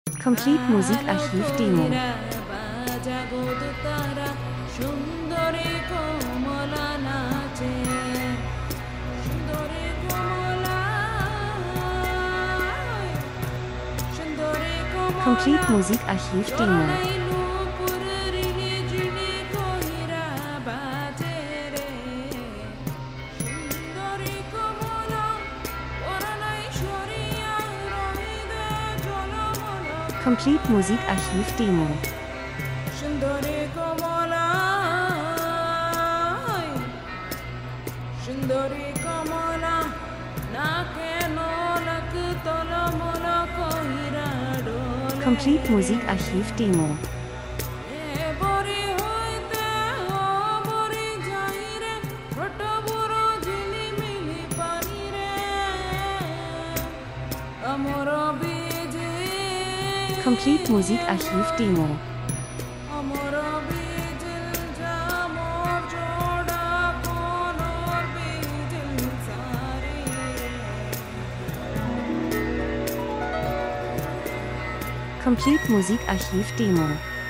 Complete Musikarchiv Demo. Complete Musikarchiv Demo. Complete Musikarchiv Demo. Complete Musikarchiv Demo. Complete Musikarchiv Demo. Complete Musikarchiv Demo.